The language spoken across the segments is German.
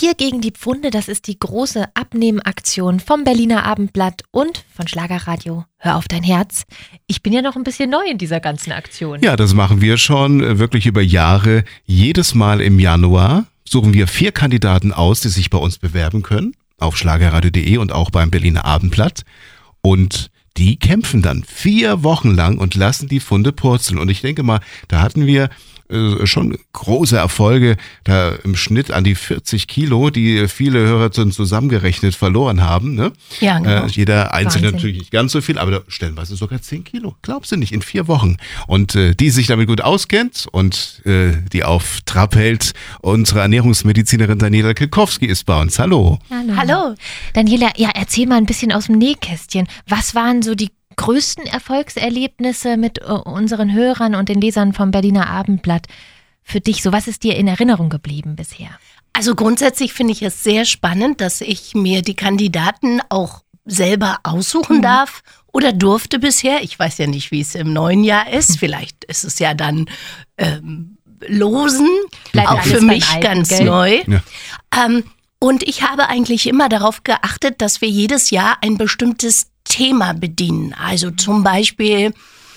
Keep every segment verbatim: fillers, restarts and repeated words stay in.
Tier gegen die Pfunde, das ist die große Abnehmaktion vom Berliner Abendblatt und von Schlagerradio Hör auf dein Herz. Ich bin ja noch ein bisschen neu in dieser ganzen Aktion. Ja, das machen wir schon wirklich über Jahre. Jedes Mal im Januar suchen wir vier Kandidaten aus, die sich bei uns bewerben können, auf schlagerradio punkt de und auch beim Berliner Abendblatt. Und die kämpfen dann vier Wochen lang und lassen die Pfunde purzeln. Und ich denke mal, da hatten wir äh, schon große Erfolge, da im Schnitt an die vierzig Kilo, die viele Hörer zusammengerechnet verloren haben. Ne? Ja, genau. Äh, jeder Einzelne Wahnsinn. Natürlich nicht ganz so viel, aber stellenweise sogar zehn Kilo. Glaubst du nicht, in vier Wochen. Und äh, die sich damit gut auskennt und äh, die auf Trab hält, unsere Ernährungsmedizinerin Daniela Kilkowski ist bei uns. Hallo. Hallo. Hallo. Daniela, ja, erzähl mal ein bisschen aus dem Nähkästchen. Was waren so die größten Erfolgserlebnisse mit uh, unseren Hörern und den Lesern vom Berliner Abendblatt für dich? So, was ist dir in Erinnerung geblieben bisher? Also grundsätzlich finde ich es sehr spannend, dass ich mir die Kandidaten auch selber aussuchen mhm. darf oder durfte bisher. Ich weiß ja nicht, wie es im neuen Jahr ist. Mhm. Vielleicht ist es ja dann ähm, losen, Bleibt auch für mich Alten, ganz gell? neu. Ja. Ähm, und ich habe eigentlich immer darauf geachtet, dass wir jedes Jahr ein bestimmtes Thema bedienen. Also zum Beispiel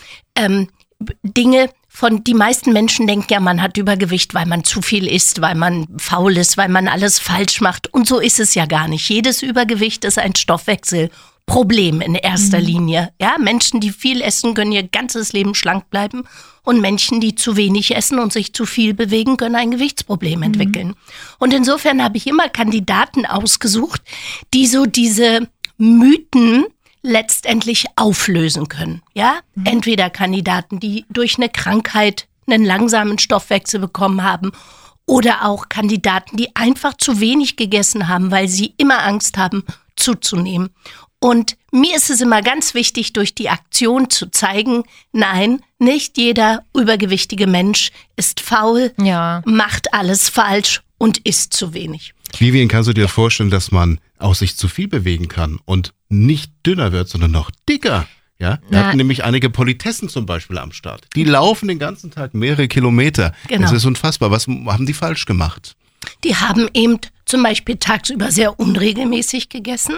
ähm, Dinge, von die meisten Menschen denken ja, man hat Übergewicht, weil man zu viel isst, weil man faul ist, weil man alles falsch macht. Und so ist es ja gar nicht. Jedes Übergewicht ist ein Stoffwechselproblem in erster mhm. Linie. Ja, Menschen, die viel essen, können ihr ganzes Leben schlank bleiben. Und Menschen, die zu wenig essen und sich zu viel bewegen, können ein Gewichtsproblem entwickeln. Mhm. Und insofern habe ich immer Kandidaten ausgesucht, die so diese Mythen letztendlich auflösen können. Ja, mhm. entweder Kandidaten, die durch eine Krankheit einen langsamen Stoffwechsel bekommen haben, oder auch Kandidaten, die einfach zu wenig gegessen haben, weil sie immer Angst haben, zuzunehmen. Und mir ist es immer ganz wichtig, durch die Aktion zu zeigen, nein, nicht jeder übergewichtige Mensch ist faul, ja. macht alles falsch und isst zu wenig. Vivian, kannst du dir vorstellen, dass man auch sich zu viel bewegen kann und nicht dünner wird, sondern noch dicker? Ja, wir hatten nämlich einige Politessen zum Beispiel am Start. Die laufen den ganzen Tag mehrere Kilometer. Genau. Das ist unfassbar. Was haben die falsch gemacht? Die haben eben zum Beispiel tagsüber sehr unregelmäßig gegessen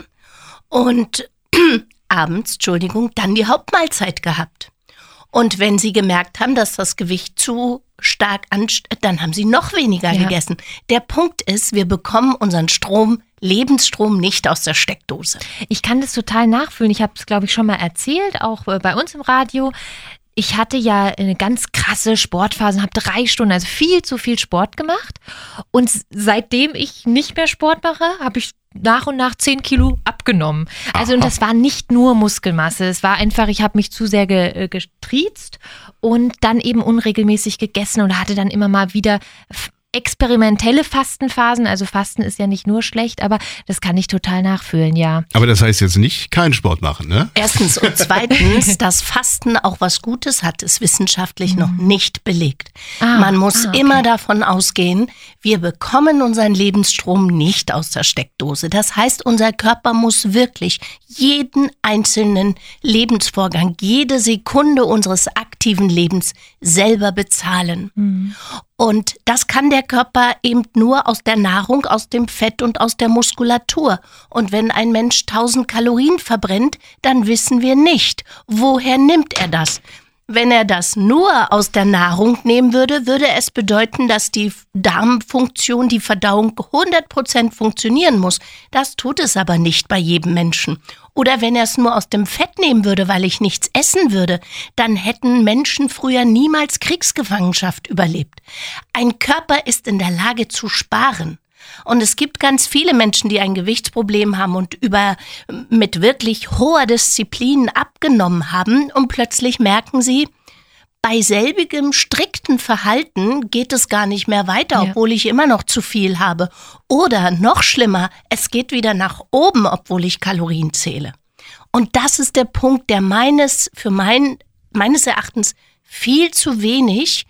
und abends, Entschuldigung, dann die Hauptmahlzeit gehabt. Und wenn sie gemerkt haben, dass das Gewicht zu stark ansteigt, dann haben sie noch weniger ja. gegessen. Der Punkt ist, wir bekommen unseren Strom, Lebensstrom nicht aus der Steckdose. Ich kann das total nachfühlen. Ich habe es, glaube ich, schon mal erzählt, auch bei uns im Radio. Ich hatte ja eine ganz krasse Sportphase, habe drei Stunden, also viel zu viel Sport gemacht. Und seitdem ich nicht mehr Sport mache, habe ich nach und nach zehn Kilo abgenommen. Also und das war nicht nur Muskelmasse, es war einfach, ich habe mich zu sehr ge, getriezt und dann eben unregelmäßig gegessen und hatte dann immer mal wieder experimentelle Fastenphasen. Also Fasten ist ja nicht nur schlecht, aber das kann ich total nachfühlen, ja. Aber das heißt jetzt nicht keinen Sport machen, ne? Erstens und zweitens, dass Fasten auch was Gutes hat, ist wissenschaftlich mhm. noch nicht belegt. Ah, Man muss ah, okay. immer davon ausgehen, wir bekommen unseren Lebensstrom nicht aus der Steckdose. Das heißt, unser Körper muss wirklich jeden einzelnen Lebensvorgang, jede Sekunde unseres aktiven Lebens selber bezahlen. Mhm. Und das kann der Körper eben nur aus der Nahrung, aus dem Fett und aus der Muskulatur. Und wenn ein Mensch tausend Kalorien verbrennt, dann wissen wir nicht, woher nimmt er das. Wenn er das nur aus der Nahrung nehmen würde, würde es bedeuten, dass die Darmfunktion, die Verdauung hundert Prozent funktionieren muss. Das tut es aber nicht bei jedem Menschen. Oder wenn er es nur aus dem Fett nehmen würde, weil ich nichts essen würde, dann hätten Menschen früher niemals Kriegsgefangenschaft überlebt. Ein Körper ist in der Lage zu sparen. Und es gibt ganz viele Menschen, die ein Gewichtsproblem haben und über mit wirklich hoher Disziplin abgenommen haben und plötzlich merken sie, bei selbigem strikten Verhalten geht es gar nicht mehr weiter, ja. obwohl ich immer noch zu viel habe. Oder noch schlimmer, es geht wieder nach oben, obwohl ich Kalorien zähle. Und das ist der Punkt, der meines, für mein, meines Erachtens viel zu wenig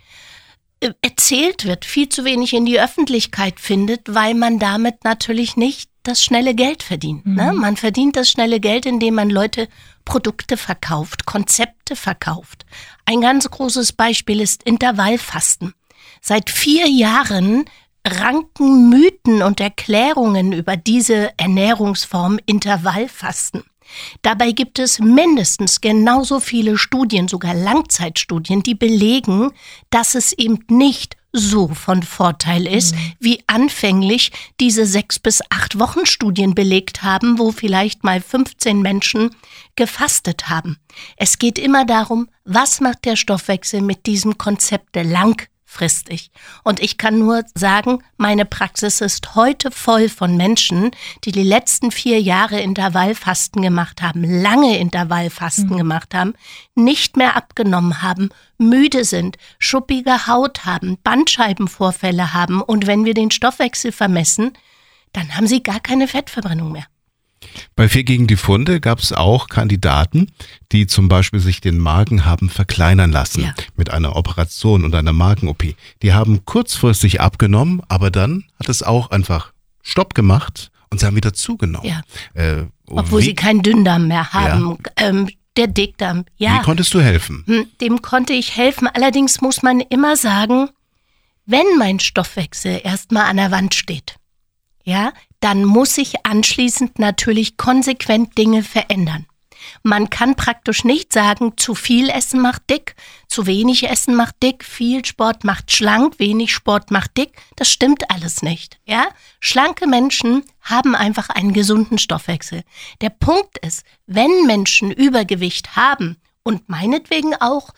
erzählt wird, viel zu wenig in die Öffentlichkeit findet, weil man damit natürlich nicht das schnelle Geld verdient. Mhm. Ne? Man verdient das schnelle Geld, indem man Leute Produkte verkauft, Konzepte verkauft. Ein ganz großes Beispiel ist Intervallfasten. Seit vier Jahren ranken Mythen und Erklärungen über diese Ernährungsform Intervallfasten. Dabei gibt es mindestens genauso viele Studien, sogar Langzeitstudien, die belegen, dass es eben nicht so von Vorteil ist, mhm. wie anfänglich diese sechs bis acht Wochen Studien belegt haben, wo vielleicht mal fünfzehn Menschen gefastet haben. Es geht immer darum, was macht der Stoffwechsel mit diesem Konzept langfristig. Und ich kann nur sagen, meine Praxis ist heute voll von Menschen, die die letzten vier Jahre Intervallfasten gemacht haben, lange Intervallfasten mhm. gemacht haben, nicht mehr abgenommen haben, müde sind, schuppige Haut haben, Bandscheibenvorfälle haben und wenn wir den Stoffwechsel vermessen, dann haben sie gar keine Fettverbrennung mehr. Bei Vier gegen die Funde gab es auch Kandidaten, die zum Beispiel sich den Magen haben verkleinern lassen ja. mit einer Operation und einer Magen-O P. Die haben kurzfristig abgenommen, aber dann hat es auch einfach Stopp gemacht und sie haben wieder zugenommen. Ja. Äh, Obwohl wie? sie keinen Dünndarm mehr haben. Ja. Ähm, der Dickdarm, ja. Wie konntest du helfen? Dem konnte ich helfen. Allerdings muss man immer sagen, wenn mein Stoffwechsel erstmal an der Wand steht, ja, dann muss ich anschließend natürlich konsequent Dinge verändern. Man kann praktisch nicht sagen, zu viel Essen macht dick, zu wenig Essen macht dick, viel Sport macht schlank, wenig Sport macht dick. Das stimmt alles nicht. Ja? Schlanke Menschen haben einfach einen gesunden Stoffwechsel. Der Punkt ist, wenn Menschen Übergewicht haben und meinetwegen auch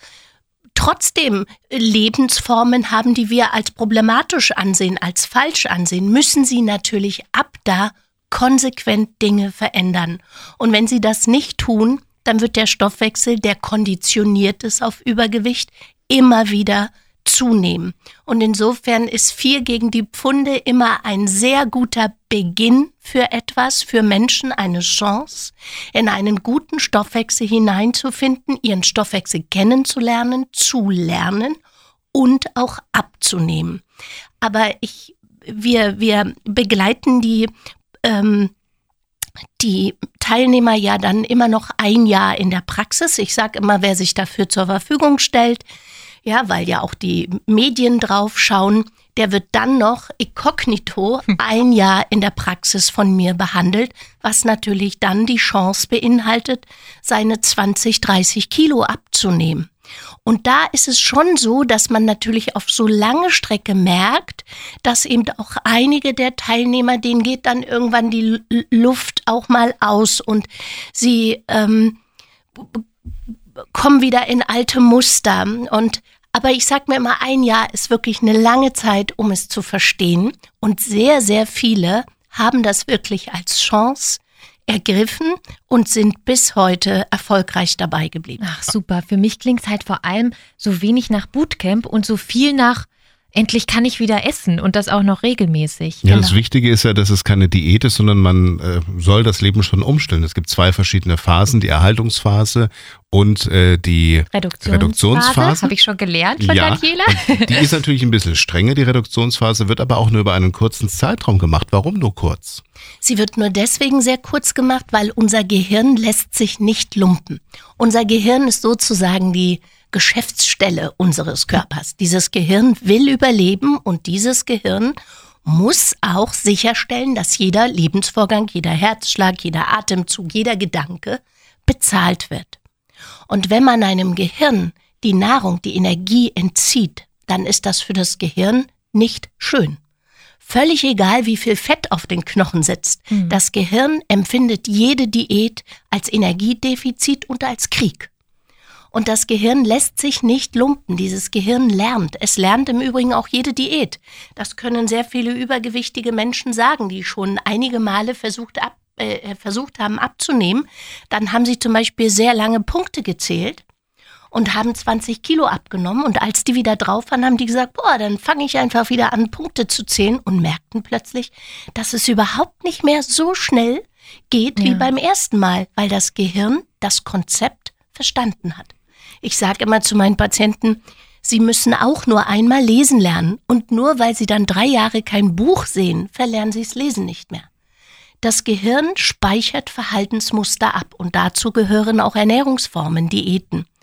trotzdem Lebensformen haben, die wir als problematisch ansehen, als falsch ansehen, müssen sie natürlich ab da konsequent Dinge verändern. Und wenn sie das nicht tun, dann wird der Stoffwechsel, der konditioniert ist auf Übergewicht, immer wieder zunehmen. Und insofern ist Vier gegen die Pfunde immer ein sehr guter Beginn für etwas, für Menschen eine Chance, in einen guten Stoffwechsel hineinzufinden, ihren Stoffwechsel kennenzulernen, zu lernen und auch abzunehmen. Aber ich, wir, wir begleiten die ähm, die Teilnehmer ja dann immer noch ein Jahr in der Praxis. Ich sage immer, wer sich dafür zur Verfügung stellt, ja, weil ja auch die Medien drauf schauen, der wird dann noch inkognito ein Jahr in der Praxis von mir behandelt, was natürlich dann die Chance beinhaltet, seine zwanzig, dreißig Kilo abzunehmen. Und da ist es schon so, dass man natürlich auf so lange Strecke merkt, dass eben auch einige der Teilnehmer, denen geht dann irgendwann die L- Luft auch mal aus und sie ähm, kommen wieder in alte Muster. Und aber ich sag mir immer, ein Jahr ist wirklich eine lange Zeit, um es zu verstehen. Und sehr, sehr viele haben das wirklich als Chance ergriffen und sind bis heute erfolgreich dabei geblieben. Ach super, für mich klingt es halt vor allem so wenig nach Bootcamp und so viel nach endlich kann ich wieder essen und das auch noch regelmäßig. Ja, genau. Das Wichtige ist ja, dass es keine Diät ist, sondern man äh, soll das Leben schon umstellen. Es gibt zwei verschiedene Phasen, die Erhaltungsphase und äh, die Reduktionsphase. Reduktionsphase. Habe ich schon gelernt von ja, Daniela. Die ist natürlich ein bisschen strenger, die Reduktionsphase, wird aber auch nur über einen kurzen Zeitraum gemacht. Warum nur kurz? Sie wird nur deswegen sehr kurz gemacht, weil unser Gehirn lässt sich nicht lumpen. Unser Gehirn ist sozusagen die Geschäftsstelle unseres Körpers. Dieses Gehirn will überleben und dieses Gehirn muss auch sicherstellen, dass jeder Lebensvorgang, jeder Herzschlag, jeder Atemzug, jeder Gedanke bezahlt wird. Und wenn man einem Gehirn die Nahrung, die Energie entzieht, dann ist das für das Gehirn nicht schön. Völlig egal, wie viel Fett auf den Knochen sitzt. Mhm. Das Gehirn empfindet jede Diät als Energiedefizit und als Krieg. Und das Gehirn lässt sich nicht lumpen. Dieses Gehirn lernt. Es lernt im Übrigen auch jede Diät. Das können sehr viele übergewichtige Menschen sagen, die schon einige Male versucht, ab, äh, versucht haben abzunehmen. Dann haben sie zum Beispiel sehr lange Punkte gezählt und haben zwanzig Kilo abgenommen. Und als die wieder drauf waren, haben die gesagt, boah, dann fange ich einfach wieder an, Punkte zu zählen und merkten plötzlich, dass es überhaupt nicht mehr so schnell geht ja. wie beim ersten Mal, weil das Gehirn das Konzept verstanden hat. Ich sage immer zu meinen Patienten, sie müssen auch nur einmal lesen lernen. Und nur weil sie dann drei Jahre kein Buch sehen, verlernen sie das Lesen nicht mehr. Das Gehirn speichert Verhaltensmuster ab und dazu gehören auch Ernährungsformen, Diäten.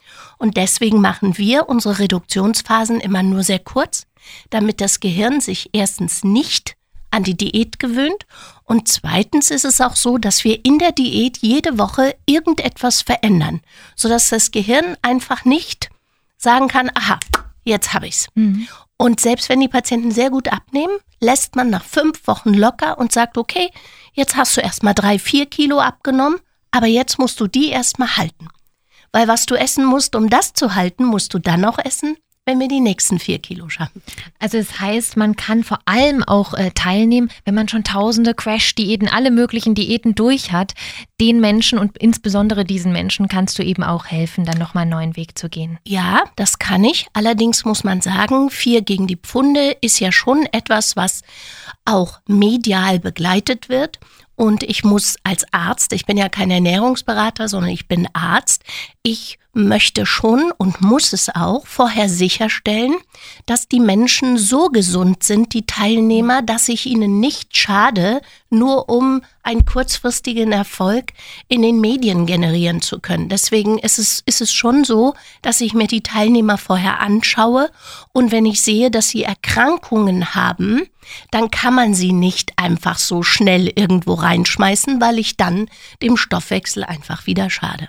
Und deswegen machen wir unsere Reduktionsphasen immer nur sehr kurz, damit das Gehirn sich erstens nicht an die Diät gewöhnt und zweitens ist es auch so, dass wir in der Diät jede Woche irgendetwas verändern, sodass das Gehirn einfach nicht sagen kann, aha, jetzt habe ich's. Mhm. Und selbst wenn die Patienten sehr gut abnehmen, lässt man nach fünf Wochen locker und sagt, okay, jetzt hast du erstmal drei, vier Kilo abgenommen, aber jetzt musst du die erstmal halten. Weil was du essen musst, um das zu halten, musst du dann auch essen, wenn wir die nächsten vier Kilo schaffen. Also das heißt, man kann vor allem auch äh, teilnehmen, wenn man schon tausende Crash-Diäten, alle möglichen Diäten durch hat. Den Menschen und insbesondere diesen Menschen kannst du eben auch helfen, dann nochmal einen neuen Weg zu gehen. Ja, das kann ich. Allerdings muss man sagen, vier gegen die Pfunde ist ja schon etwas, was auch medial begleitet wird. Und ich muss als Arzt, ich bin ja kein Ernährungsberater, sondern ich bin Arzt, ich möchte schon und muss es auch vorher sicherstellen, dass die Menschen so gesund sind, die Teilnehmer, dass ich ihnen nicht schade, nur um einen kurzfristigen Erfolg in den Medien generieren zu können. Deswegen ist es, ist es schon so, dass ich mir die Teilnehmer vorher anschaue und wenn ich sehe, dass sie Erkrankungen haben, dann kann man sie nicht einfach so schnell irgendwo reinschmeißen, weil ich dann dem Stoffwechsel einfach wieder schade.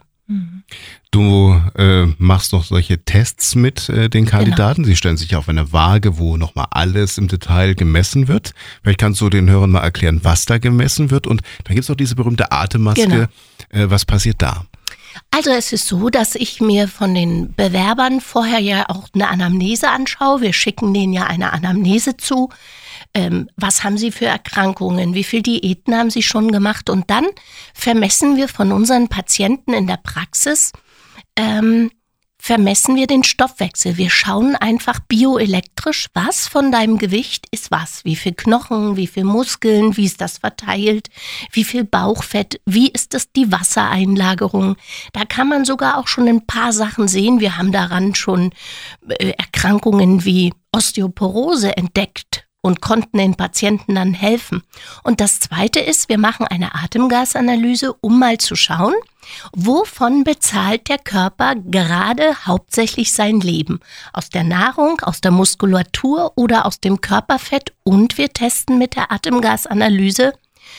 Du äh, machst noch solche Tests mit äh, den Kandidaten. Genau. Sie stellen sich auf eine Waage, wo nochmal alles im Detail gemessen wird. Vielleicht kannst du den Hörern mal erklären, was da gemessen wird. Und dann gibt es auch diese berühmte Atemmaske. Genau. Äh, was passiert da? Also es ist so, dass ich mir von den Bewerbern vorher ja auch eine Anamnese anschaue. Wir schicken denen ja eine Anamnese zu. Ähm, was haben sie für Erkrankungen? Wie viel Diäten haben sie schon gemacht? Und dann vermessen wir von unseren Patienten in der Praxis, ähm, vermessen wir den Stoffwechsel. Wir schauen einfach bioelektrisch, was von deinem Gewicht ist was. Wie viel Knochen, wie viel Muskeln, wie ist das verteilt, wie viel Bauchfett, wie ist das die Wassereinlagerung. Da kann man sogar auch schon ein paar Sachen sehen. Wir haben daran schon äh, Erkrankungen wie Osteoporose entdeckt und konnten den Patienten dann helfen. Und das Zweite ist, wir machen eine Atemgasanalyse, um mal zu schauen, wovon bezahlt der Körper gerade hauptsächlich sein Leben? Aus der Nahrung, aus der Muskulatur oder aus dem Körperfett? Und wir testen mit der Atemgasanalyse,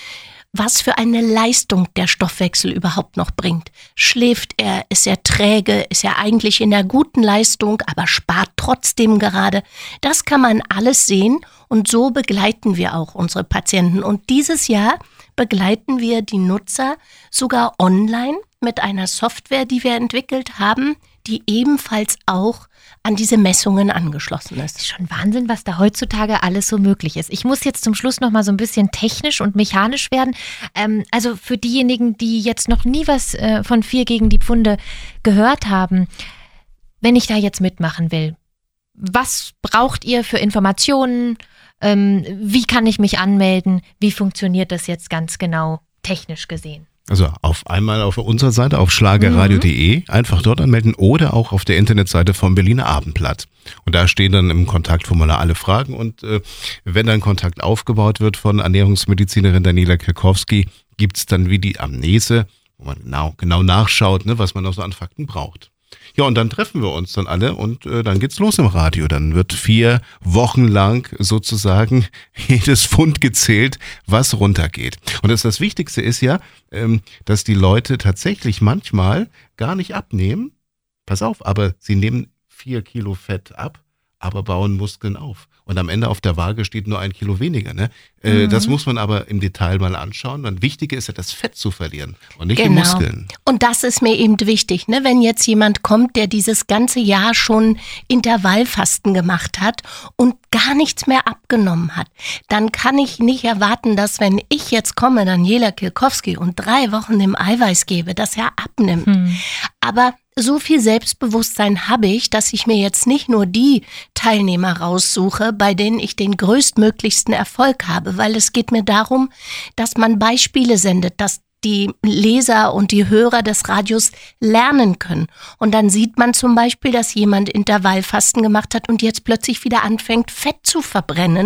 was für eine Leistung der Stoffwechsel überhaupt noch bringt. Schläft er, ist er träge, ist er eigentlich in der guten Leistung, aber spart trotzdem gerade. Das kann man alles sehen und so begleiten wir auch unsere Patienten. Und dieses Jahr begleiten wir die Nutzer sogar online mit einer Software, die wir entwickelt haben, die ebenfalls auch an diese Messungen angeschlossen ist. Das ist schon Wahnsinn, was da heutzutage alles so möglich ist. Ich muss jetzt zum Schluss noch mal so ein bisschen technisch und mechanisch werden. Ähm, also für diejenigen, die jetzt noch nie was äh, von vier gegen die Pfunde gehört haben, wenn ich da jetzt mitmachen will, was braucht ihr für Informationen? Ähm, wie kann ich mich anmelden? Wie funktioniert das jetzt ganz genau technisch gesehen? Also auf einmal auf unserer Seite auf schlagerradio punkt de einfach dort anmelden oder auch auf der Internetseite vom Berliner Abendblatt. Und da stehen dann im Kontaktformular alle Fragen und äh, wenn dann Kontakt aufgebaut wird von Ernährungsmedizinerin Daniela Kirkowski, gibt's dann wie die Amnese, wo man genau, genau nachschaut, ne, was man noch so an Fakten braucht. Ja, und dann treffen wir uns dann alle und äh, dann geht's los im Radio. Dann wird vier Wochen lang sozusagen jedes Pfund gezählt, was runtergeht. Und das, das Wichtigste ist ja, ähm, dass die Leute tatsächlich manchmal gar nicht abnehmen. Pass auf, aber sie nehmen vier Kilo Fett ab, aber bauen Muskeln auf. Und am Ende auf der Waage steht nur ein Kilo weniger. Ne? Äh, mhm. Das muss man aber im Detail mal anschauen. Und wichtiger ist ja, das Fett zu verlieren und nicht genau. die Muskeln. Und das ist mir eben wichtig. Ne? Wenn jetzt jemand kommt, der dieses ganze Jahr schon Intervallfasten gemacht hat und gar nichts mehr abgenommen hat, dann kann ich nicht erwarten, dass wenn ich jetzt komme, Daniela Kirkowski, und drei Wochen dem Eiweiß gebe, dass er abnimmt. Mhm. Aber so viel Selbstbewusstsein habe ich, dass ich mir jetzt nicht nur die Teilnehmer raussuche, bei denen ich den größtmöglichsten Erfolg habe, weil es geht mir darum, dass man Beispiele sendet, dass die Leser und die Hörer des Radios lernen können. Und dann sieht man zum Beispiel, dass jemand Intervallfasten gemacht hat und jetzt plötzlich wieder anfängt, Fett zu verbrennen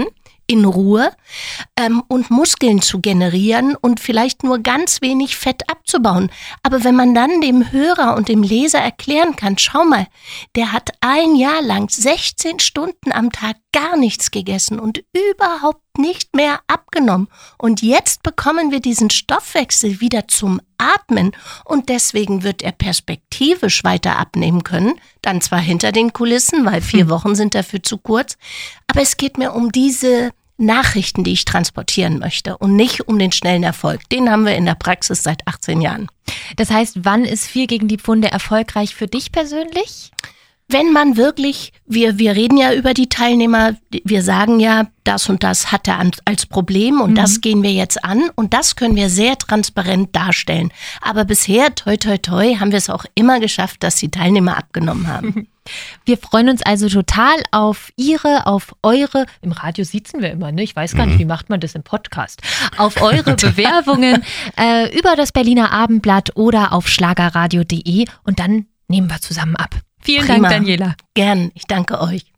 in Ruhe ähm, und Muskeln zu generieren und vielleicht nur ganz wenig Fett abzubauen. Aber wenn man dann dem Hörer und dem Leser erklären kann, schau mal, der hat ein Jahr lang sechzehn Stunden am Tag gar nichts gegessen und überhaupt nicht mehr abgenommen. Und jetzt bekommen wir diesen Stoffwechsel wieder zum Atmen und deswegen wird er perspektivisch weiter abnehmen können. Dann zwar hinter den Kulissen, weil vier Wochen sind dafür zu kurz, aber es geht mir um diese Nachrichten, die ich transportieren möchte und nicht um den schnellen Erfolg. Den haben wir in der Praxis seit achtzehn Jahren. Das heißt, wann ist vier gegen die Pfunde erfolgreich für dich persönlich? Wenn man wirklich, wir, wir reden ja über die Teilnehmer, wir sagen ja, das und das hat er als Problem und mhm. das gehen wir jetzt an und das können wir sehr transparent darstellen. Aber bisher, toi toi toi, haben wir es auch immer geschafft, dass die Teilnehmer abgenommen haben. Wir freuen uns also total auf Ihre, auf eure, im Radio sitzen wir immer, ne? Ich weiß gar nicht, wie macht man das im Podcast, auf eure Bewerbungen äh, über das Berliner Abendblatt oder auf schlagerradio punkt de und dann nehmen wir zusammen ab. Vielen Prima. Dank, Daniela. Gern, ich danke euch.